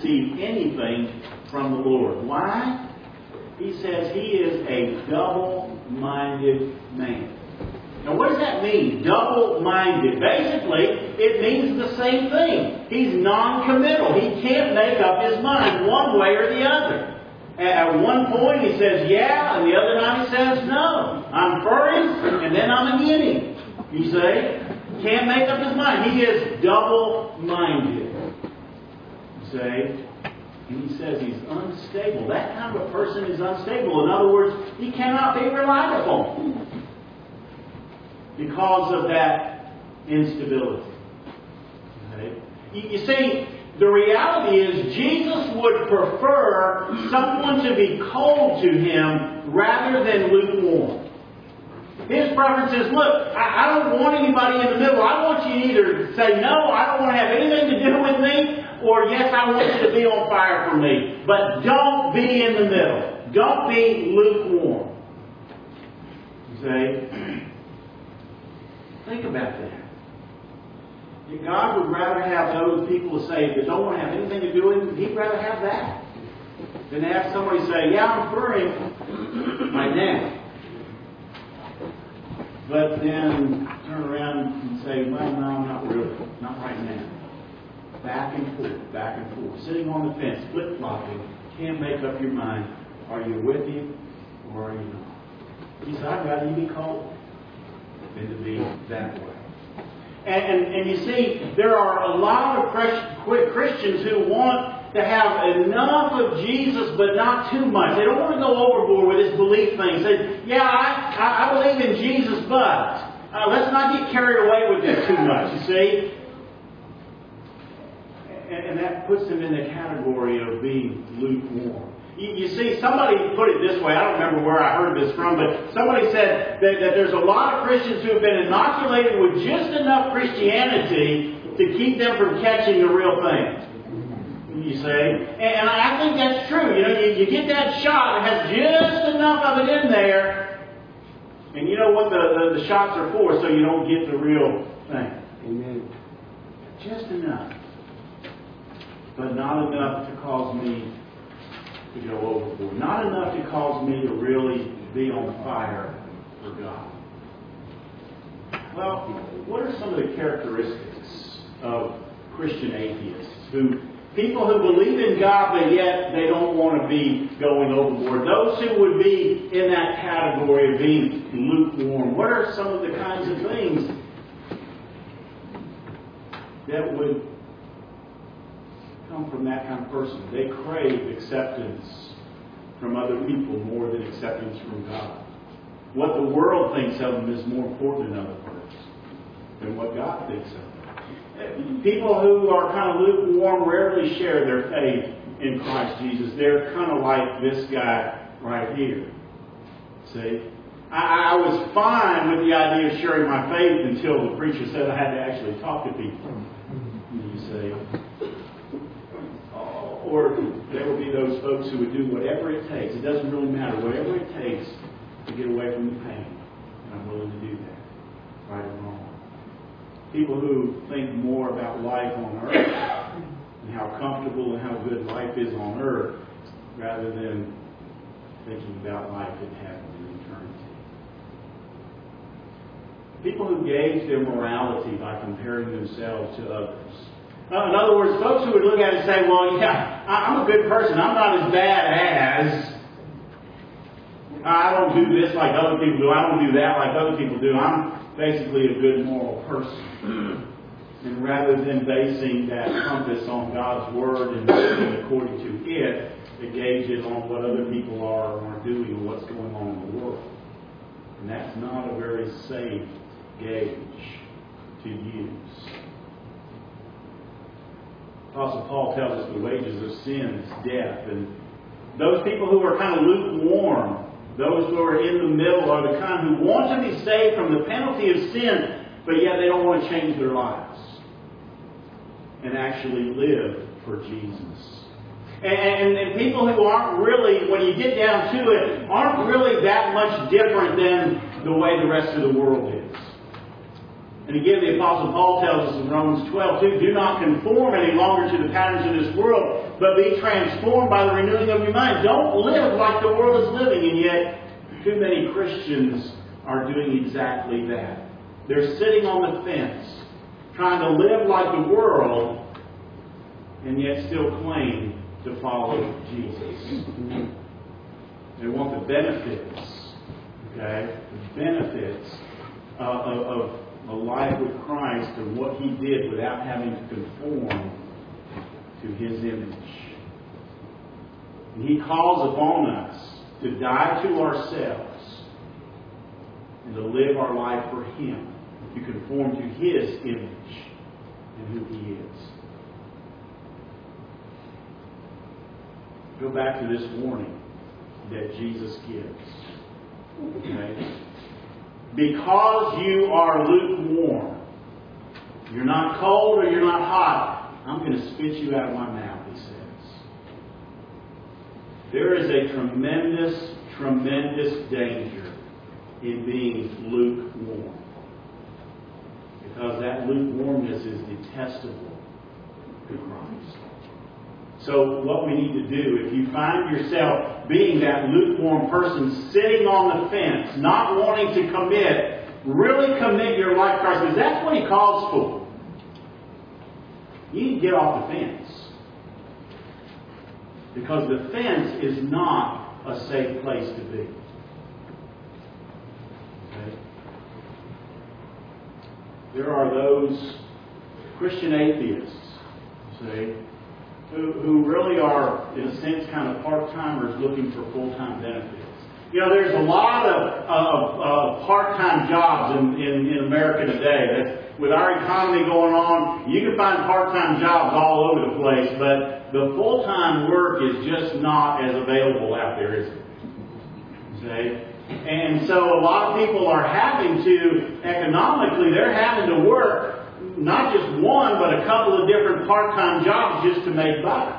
receive anything from the Lord. Why? He says he is a double-minded man. Now what does that mean? Double-minded. Basically, it means the same thing. He's non-committal. He can't make up his mind one way or the other. At one point he says yeah, and the other time he says no. I'm for him, and then I'm against him. You see? Can't make up his mind. He is double-minded. You see? And he says he's unstable. That kind of a person is unstable. In other words, he cannot be relied upon because of that instability. Okay? You see, the reality is Jesus would prefer someone to be cold to him rather than lukewarm. His preference is, look, I don't want anybody in the middle. I want you to either say, no, I don't want to have anything to do with me, or yes, I want you to be on fire for me. But don't be in the middle. Don't be lukewarm. You see? Think about that. God would rather have those people say that don't want to have anything to do with him. He'd rather have that than have somebody say, yeah, I'm for him right now. But then turn around and say, well, no, not really. Not right now. Back and forth, back and forth. Sitting on the fence, flip-flopping. Can't make up your mind. Are you with him or are you not? He said, I'd rather you be cold than to be that way. And you see, there are a lot of Christians who want to have enough of Jesus, but not too much. They don't want to go overboard with his belief thing. Say, yeah, I believe in Jesus, but let's not get carried away with it too much, you see. And that puts them in the category of being lukewarm. You see, somebody put it this way. I don't remember where I heard this from, but somebody said that there's a lot of Christians who have been inoculated with just enough Christianity to keep them from catching the real thing. You see? And I think that's true. You know, you get that shot, it has just enough of it in there, and you know what the shots are for, so you don't get the real thing. Amen. Just enough. But not enough to cause me to go overboard. Not enough to cause me to really be on fire for God. Well, what are some of the characteristics of Christian atheists? People who believe in God, but yet they don't want to be going overboard. Those who would be in that category of being lukewarm. What are some of the kinds of things that would come from that kind of person? They crave acceptance from other people more than acceptance from God. What the world thinks of them is more important in other words than what God thinks of them. People who are kind of lukewarm rarely share their faith in Christ Jesus. They're kind of like this guy right here. See? I was fine with the idea of sharing my faith until the preacher said I had to actually talk to people. You see? Or there will be those folks who would do whatever it takes. It doesn't really matter. Whatever it takes to get away from the pain. And I'm willing to do that. Right or wrong. People who think more about life on earth and how comfortable and how good life is on earth rather than thinking about life in heaven and eternity. People who gauge their morality by comparing themselves to others. In other words, folks who would look at it and say, well, yeah, I'm a good person. I'm not as bad as. I don't do this like other people do. I don't do that like other people do. I'm basically a good moral person. And rather than basing that compass on God's Word and living according to it, they gauge it on what other people are or aren't doing and what's going on in the world. And that's not a very safe gauge to use. Apostle Paul tells us the wages of sin is death. And those people who are kind of lukewarm, those who are in the middle, are the kind who want to be saved from the penalty of sin, but yet they don't want to change their lives and actually live for Jesus. And people who aren't really, when you get down to it, aren't really that much different than the way the rest of the world is. And again, the Apostle Paul tells us in Romans 12, do not conform any longer to the patterns of this world, but be transformed by the renewing of your mind. Don't live like the world is living, and yet too many Christians are doing exactly that. They're sitting on the fence, trying to live like the world, and yet still claim to follow Jesus. They want the benefits, okay? The benefits of a life with Christ and what He did without having to conform to His image. And He calls upon us to die to ourselves and to live our life for Him, to conform to His image and who He is. Go back to this warning that Jesus gives. Okay? Because you are lukewarm, you're not cold or you're not hot, I'm going to spit you out of my mouth, He says. There is a tremendous, tremendous danger in being lukewarm. Because that lukewarmness is detestable to Christ. So what we need to do, if you find yourself being that lukewarm person sitting on the fence, not wanting to commit, really commit your life to Christ, because that's what He calls for. You need to get off the fence. Because the fence is not a safe place to be. Okay? There are those Christian atheists, see, who really are, in a sense, kind of part-timers looking for full-time benefits. You know, there's a lot of part-time jobs in America today. With our economy going on, you can find part-time jobs all over the place, but the full-time work is just not as available out there, is it? See? And so a lot of people are having to, economically, they're having to work not just one, but a couple of different part-time jobs just to make by.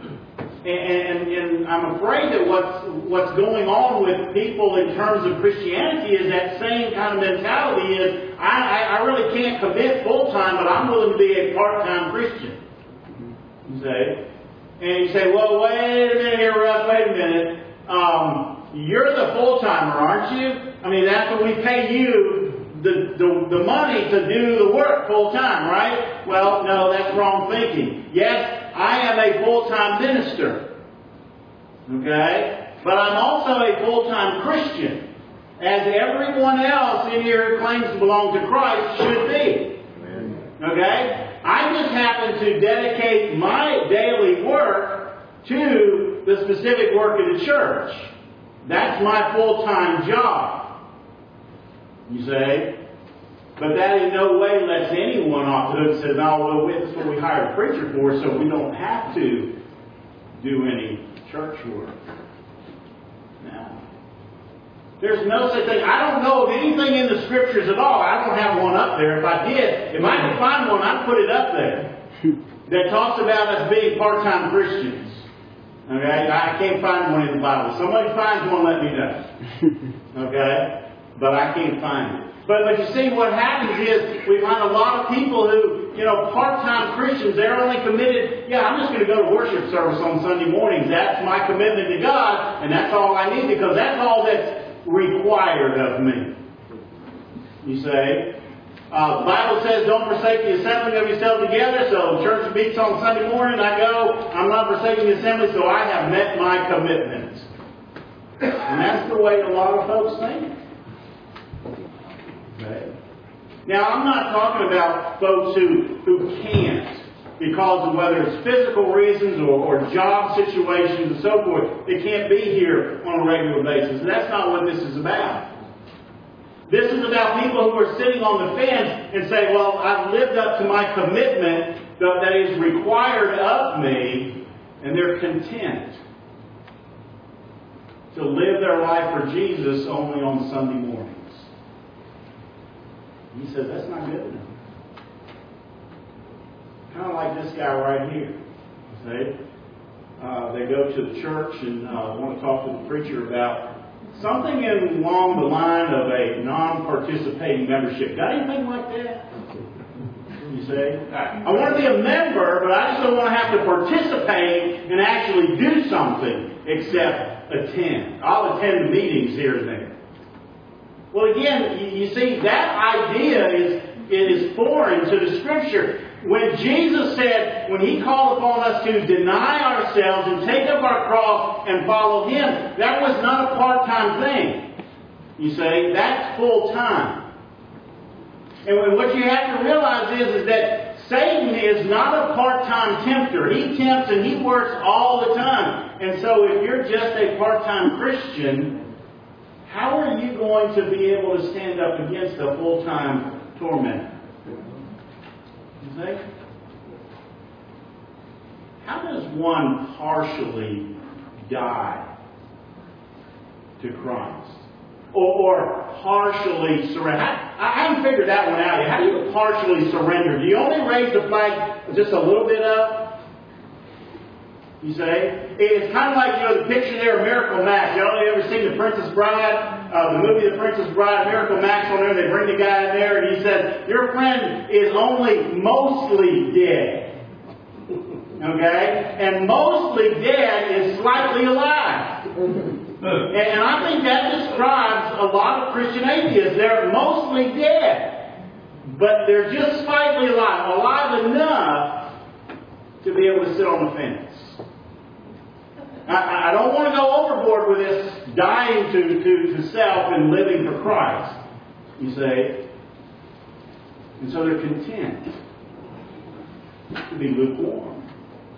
And I'm afraid that what's going on with people in terms of Christianity is that same kind of mentality is, I really can't commit full-time, but I'm willing to be a part-time Christian. You say? And you say, well, wait a minute here, Russ, wait a minute. You're the full-timer, aren't you? I mean, that's what we pay you the money to do the work full-time, right? Well, no, that's wrong thinking. Yes, I am a full-time minister. Okay? But I'm also a full-time Christian. As everyone else in here who claims to belong to Christ should be. Okay? I just happen to dedicate my daily work to the specific work of the church. That's my full-time job. You say? But that in no way lets anyone off the hook and says, no, well, this is what we hired a preacher for, so we don't have to do any church work. Now, there's no such thing. I don't know of anything in the Scriptures at all. I don't have one up there. If I did, if I could find one, I'd put it up there. That talks about us being part-time Christians. Okay? I can't find one in the Bible. Somebody finds one, let me know. Okay? But I can't find it. But you see, what happens is we find a lot of people who, part-time Christians, they're only committed, I'm just going to go to worship service on Sunday mornings. That's my commitment to God, and that's all I need because that's all that's required of me. You say? The Bible says don't forsake the assembling of yourselves together, so church meets on Sunday morning, I go, I'm not forsaking the assembly, so I have met my commitment. And that's the way a lot of folks think. Okay. Now, I'm not talking about folks who can't because of whether it's physical reasons or job situations and so forth. They can't be here on a regular basis. And that's not what this is about. This is about people who are sitting on the fence and say, well, I've lived up to my commitment that is required of me, and they're content to live their life for Jesus only on Sunday mornings. He says, that's not good enough. Kind of like this guy right here. See? They go to the church and want to talk to the preacher about something along the line of a non-participating membership. Got anything like that? see? I want to be a member, but I just don't want to have to participate and actually do something except attend. I'll attend the meetings here and there. Well, again, you see, that idea is foreign to the Scripture. When Jesus said, when He called upon us to deny ourselves and take up our cross and follow Him, that was not a part-time thing. You see, that's full-time. And what you have to realize is that Satan is not a part-time tempter. He tempts and he works all the time. And so if you're just a part-time Christian, how are you going to be able to stand up against a full-time tormentor? You see? How does one partially die to Christ? Or partially surrender? I haven't figured that one out yet. How do you partially surrender? Do you only raise the flag just a little bit up? You say? It's kind of like, the picture there of Miracle Max. Y'all ever seen The Princess Bride? The movie The Princess Bride, Miracle Max on there. They bring the guy in there and he says, your friend is only mostly dead. Okay? And mostly dead is slightly alive. And I think that describes a lot of Christian atheists. They're mostly dead, but they're just slightly alive enough to be able to sit on the fence. I don't want to go overboard with this dying to self and living for Christ, you say. And so they're content to be lukewarm.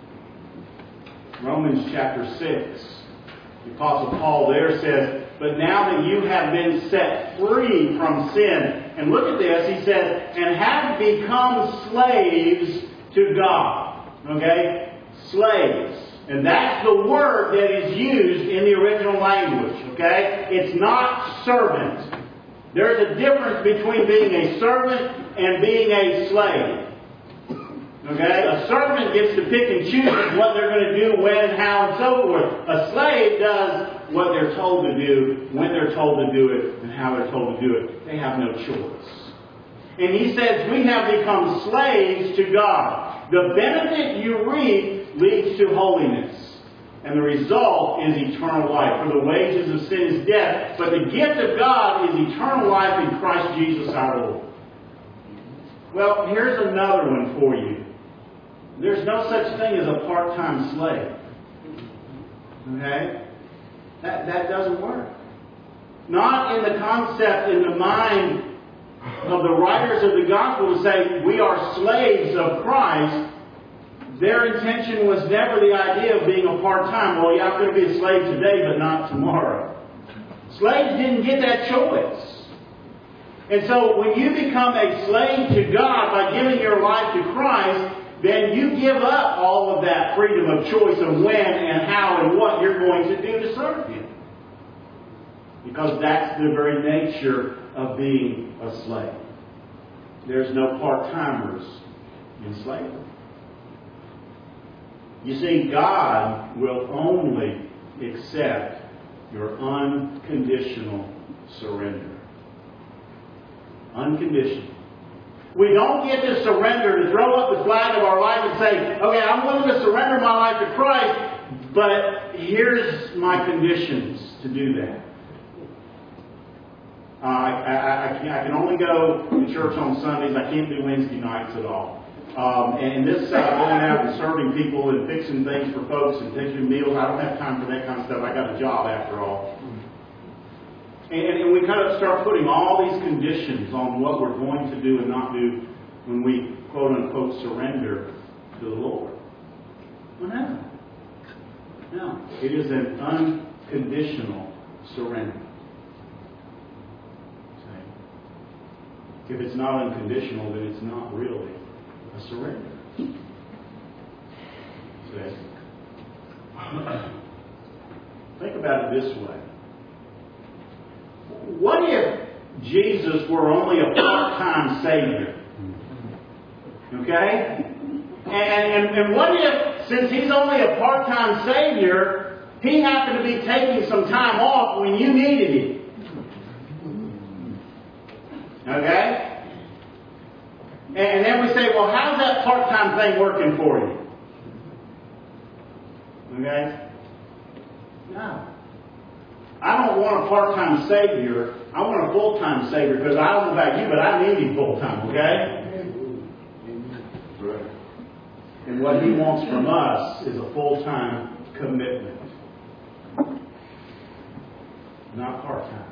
Romans chapter 6. The Apostle Paul there says, but now that you have been set free from sin, and look at this, he says, and have become slaves to God. Okay? Slaves. And that's the word that is used in the original language. Okay? It's not servant. There's a difference between being a servant and being a slave. Okay? A servant gets to pick and choose what they're going to do, when, how, and so forth. A slave does what they're told to do, when they're told to do it, and how they're told to do it. They have no choice. And he says, we have become slaves to God. The benefit you reap leads to holiness. And the result is eternal life. For the wages of sin is death, but the gift of God is eternal life in Christ Jesus our Lord. Well, here's another one for you. There's no such thing as a part-time slave. Okay? That doesn't work. Not in the concept, in the mind of the writers of the gospel to say we are slaves of Christ. Their intention was never the idea of being a part-time. Well, yeah, I'm going to be a slave today, but not tomorrow. Slaves didn't get that choice. And so when you become a slave to God by giving your life to Christ, then you give up all of that freedom of choice of when and how and what you're going to do to serve Him. Because that's the very nature of being a slave. There's no part-timers in slavery. You see, God will only accept your unconditional surrender. Unconditional. We don't get to surrender, to throw up the flag of our life and say, okay, I'm willing to surrender my life to Christ, but here's my conditions to do that. I can only go to church on Sundays. I can't do Wednesday nights at all. And this going out and serving people and fixing things for folks and fixing meals, I don't have time for that kind of stuff. I got a job after all. And we kind of start putting all these conditions on what we're going to do and not do when we, quote unquote, surrender to the Lord. Well, no. No. It is an unconditional surrender. See? If it's not unconditional, then it's not really a surrender. See? Think about it this way. What if Jesus were only a part-time Savior? Okay? And what if, since He's only a part-time Savior, He happened to be taking some time off when you needed Him? Okay? And then we say, well, how's that part-time thing working for you? Okay? No. I don't want a part-time Savior. I want a full-time Savior, because I don't know about you, but I need Him full-time, okay? Right. And what He wants from us is a full-time commitment. Not part-time.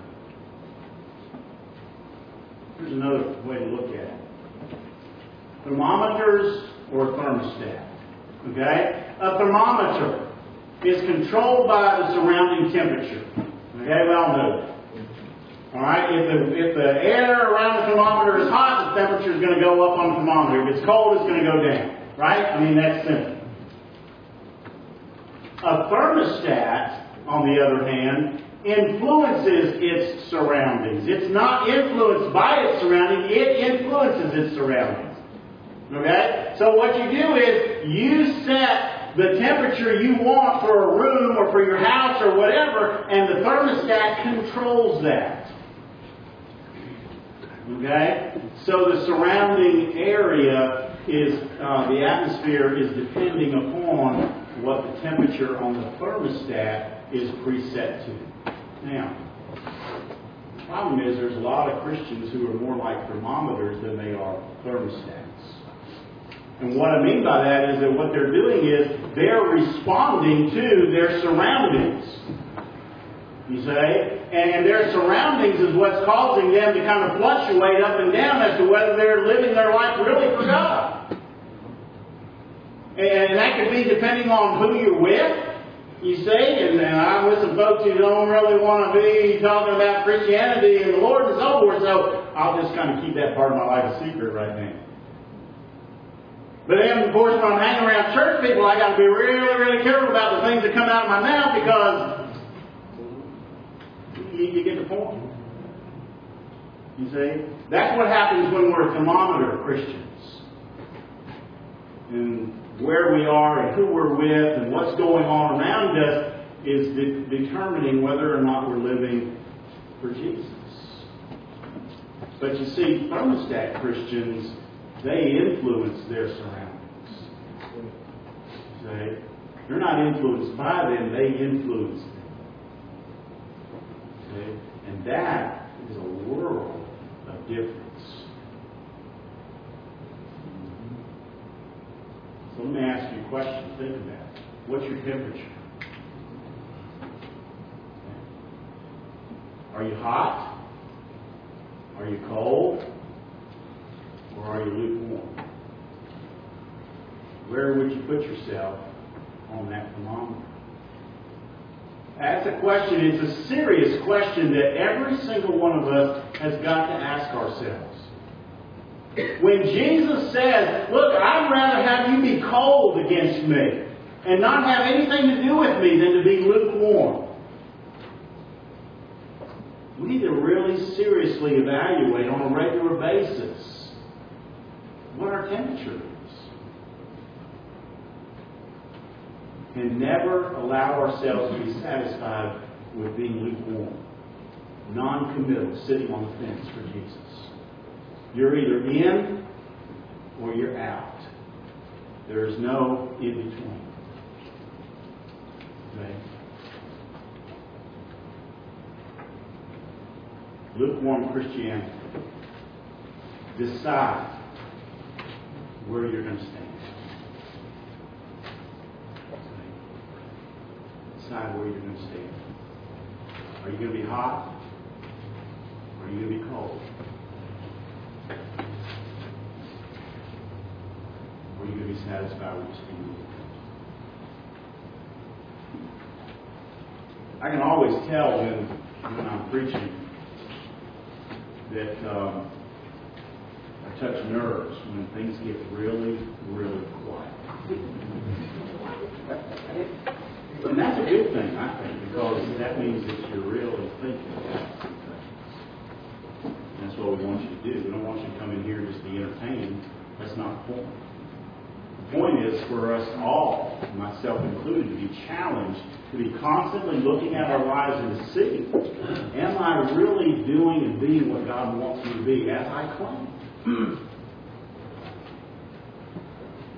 Here's another way to look at it. Thermometers or thermostat. Okay? A thermometer is controlled by the surrounding temperature. Okay, we all know that. Alright, if the air around the thermometer is hot, the temperature is going to go up on the thermometer. If it's cold, it's going to go down. Right? I mean, that's simple. A thermostat, on the other hand, influences its surroundings. It's not influenced by its surroundings, it influences its surroundings. Okay? So what you do is you set the temperature you want for a room or for your house or whatever, and the thermostat controls that. Okay? So the surrounding area is, the atmosphere is depending upon what the temperature on the thermostat is preset to. Now, the problem is there's a lot of Christians who are more like thermometers than they are thermostats. And what I mean by that is that what they're doing is they're responding to their surroundings. You say? And their surroundings is what's causing them to kind of fluctuate up and down as to whether they're living their life really for God. And that could be depending on who you're with. You see, and I'm with some folks who don't really want to be talking about Christianity and the Lord and so forth, so I'll just kind of keep that part of my life a secret right now. But then, of course, when I'm hanging around church people, I got to be really, really careful about the things that come out of my mouth, because you get the point. You see? That's what happens when we're a thermometer Christians. And where we are and who we're with and what's going on around us is determining whether or not we're living for Jesus. But you see, thermostat Christians, they influence their surroundings. See? They're not influenced by them, they influence them. See? And that is a world of difference. So let me ask you a question. Think about it. What's your temperature? Are you hot? Are you cold? Or are you lukewarm? Where would you put yourself on that thermometer? That's a question. It's a serious question that every single one of us has got to ask ourselves. When Jesus says, look, I'd rather have you be cold against me and not have anything to do with me than to be lukewarm. We need to really seriously evaluate on a regular basis what our temperature is. And never allow ourselves to be satisfied with being lukewarm, non-committal, sitting on the fence for Jesus. You're either in or you're out. There is no in between. Okay? Lukewarm Christianity. Decide where you're going to stand. Okay? Decide where you're going to stand. Are you going to be hot? Or are you going to be cold? Or are you going to be satisfied with just being lukewarm? I can always tell when I'm preaching that I touch nerves when things get really, really quiet. And that's a good thing, I think, because that means that you're really thinking about some things. And that's what we want you to do. We don't want you to come in here and just be entertained. That's not the point. The point is for us all, myself included, to be challenged, to be constantly looking at our lives and to see, am I really doing and being what God wants me to be as I claim?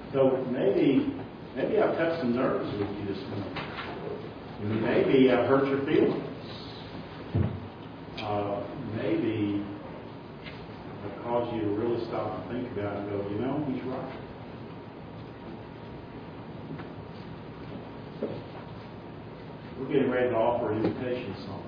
So maybe I've touched some nerves with you this morning. Maybe I've hurt your feelings. Maybe I've caused you to really stop and think about it and go, he's right. We're getting ready to offer an invitation song.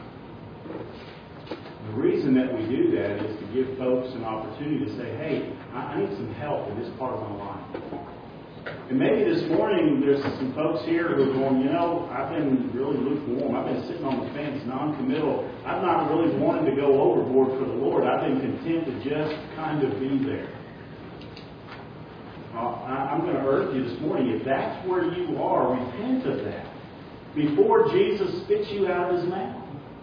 The reason that we do that is to give folks an opportunity to say, hey, I need some help in this part of my life. And maybe this morning there's some folks here who are going, I've been really lukewarm. I've been sitting on the fence, non-committal. I've not really wanted to go overboard for the Lord. I've been content to just kind of be there. I'm going to urge you this morning, if that's where you are, repent of that before Jesus spits you out of His mouth.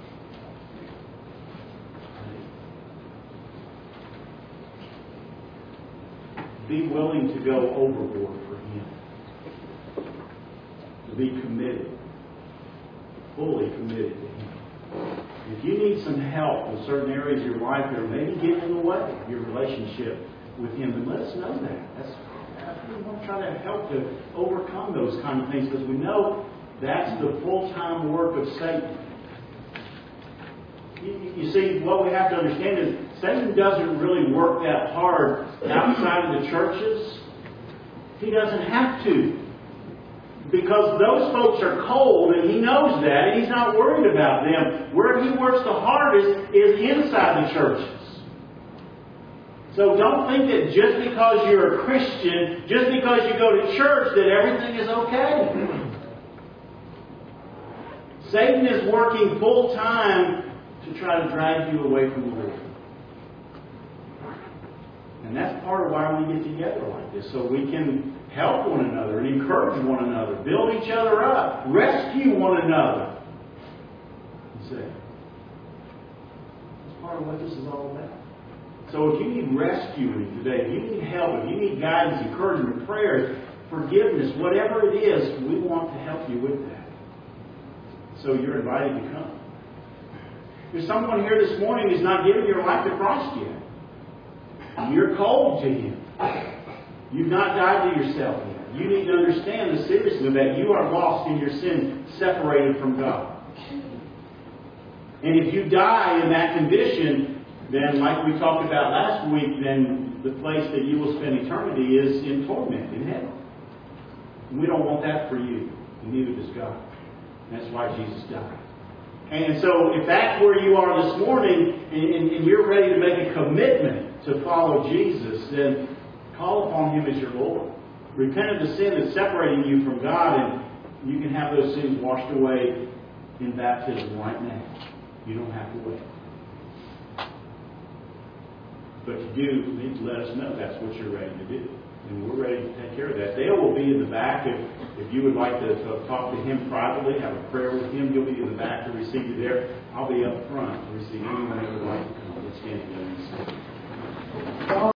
Be willing to go overboard for Him. To be committed. Fully committed to Him. If you need some help in certain areas of your life that are maybe getting in the way of your relationship with Him, then let us know that. We want to try to help to overcome those kind of things, because we know that's the full-time work of Satan. You see, what we have to understand is Satan doesn't really work that hard outside of the churches. He doesn't have to. Because those folks are cold, and he knows that, and he's not worried about them. Where he works the hardest is inside the churches. So don't think that just because you're a Christian, just because you go to church, that everything is okay. Satan is working full time to try to drag you away from the Lord. And that's part of why we get together like this, so we can help one another and encourage one another, build each other up, rescue one another. You see, that's part of what this is all about. So if you need rescuing today, if you need help, if you need guidance, encouragement, prayers, forgiveness, whatever it is, we want to help you with that. So you're invited to come. There's someone here this morning who's not given your life to Christ yet. You're cold to Him. You've not died to yourself yet. You need to understand the seriousness of that. You are lost in your sin, separated from God. And if you die in that condition, then like we talked about last week, then the place that you will spend eternity is in torment, in hell. And we don't want that for you. And neither does God. And that's why Jesus died. And so if that's where you are this morning, and you're ready to make a commitment to follow Jesus, then call upon Him as your Lord. Repent of the sin that's separating you from God, and you can have those sins washed away in baptism right now. You don't have to wait. But you do need to let us know that's what you're ready to do. And we're ready to take care of that. Dale will be in the back if you would like to talk to him privately, have a prayer with him. He'll be in the back to receive you there. I'll be up front to receive anyone who would like to come. Let's stand together and sing.